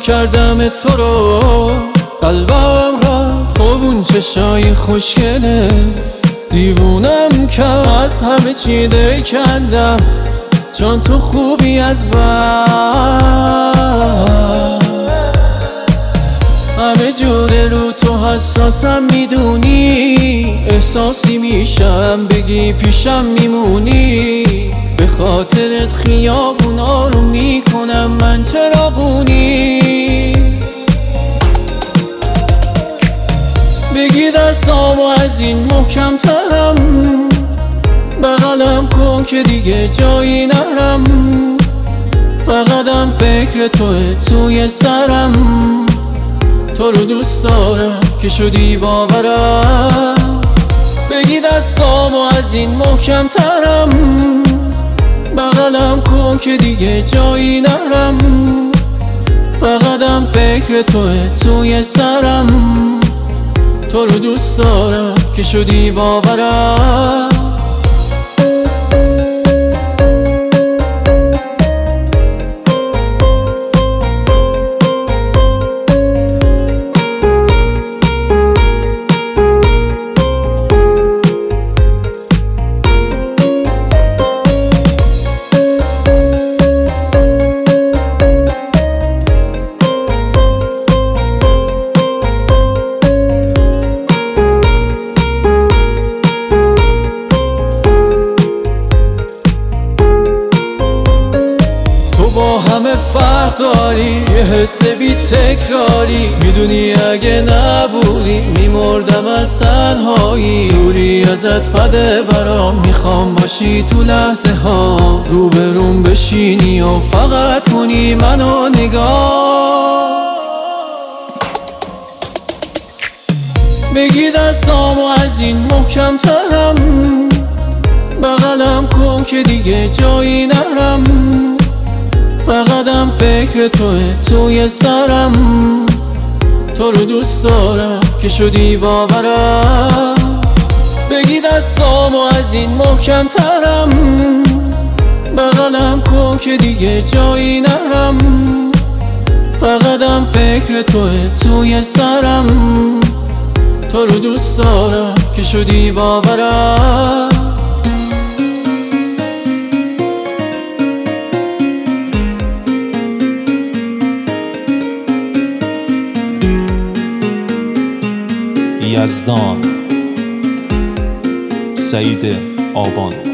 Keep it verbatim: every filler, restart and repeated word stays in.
کردم تو رو، قلبم را خوب اون چشای خوشگله دیوونم کرد. از همه چی دل کندم چون تو خوبی از بر، همه جوره رو تو حساسم میدونی، احساسی میشم بگی پیشم میمونی، به خاطرت خیابونا رو میکنم من چراغونی. بگی دستامو از این محکم ترم، بغلم کن که دیگه جایی نرم، فقطم فکر توه توی سرم، تو رو دوست دارم که شدی باورم. بگی دستامو از این محکم ترم، بغلم کن که دیگه جایی نرم، فقطم فکر توه توی سرم، تو رو دوست دارم که شدی باورم. با همه فرق داری، یه حس بی تکراری، میدونی اگه نبودی میمردم از تنهایی. دوری ازت بده برام، میخوام باشی تو لحظه ها، روبروم بشینی و فقط کنی منو نگاه. بگی دستامو از این محکم ترم، بغلم کن که دیگه جایی نرم، فقطم فکر توه توی سرم، تو رو دوست دارم که شدی باورم. بگی دستامو از این محکم ترم، بغلم کن که دیگه جایی نرم، فقطم فکر توه توی سرم، تو رو دوست دارم که شدی باورم. یزدان، سعید آبان.